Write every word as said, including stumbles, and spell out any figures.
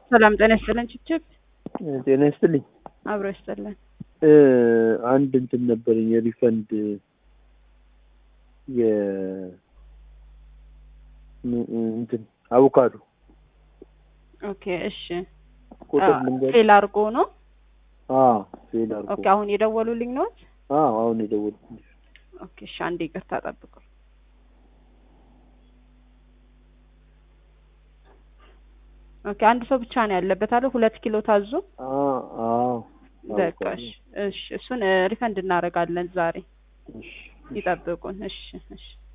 ሰላም ጤና ይስጥልኝ ችችብ ጤና ይስጥልኝ አብሮ ይስጥልኝ እ አንድ እንትን ነበርኝ የሪፈንድ የ እንትን አቮካዶ ኦኬ እሺ ቁጥር ልንገር ፌል አርጎ ነው አዎ ፌል አርጎ ኦኬ አሁን የደወሉልኝ ነው አዎ አሁን የደወሉልኝ ኦኬ እሺ አንዴ ይቅርታ ጠብቁ ኦኬ አንድ ሰው ብቻ ነው ያለበት አይደል ሁለት ኪሎ ታዙ አዎ አዎ በቃሽ እሺ እሱን ሪፈንድ እናደርጋለን ዛሬ እሺ ይጠብቁን እሺ እሺ